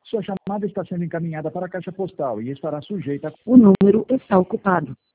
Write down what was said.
Sua chamada está sendo encaminhada para a caixa postal e estará sujeita a... O número está ocupado.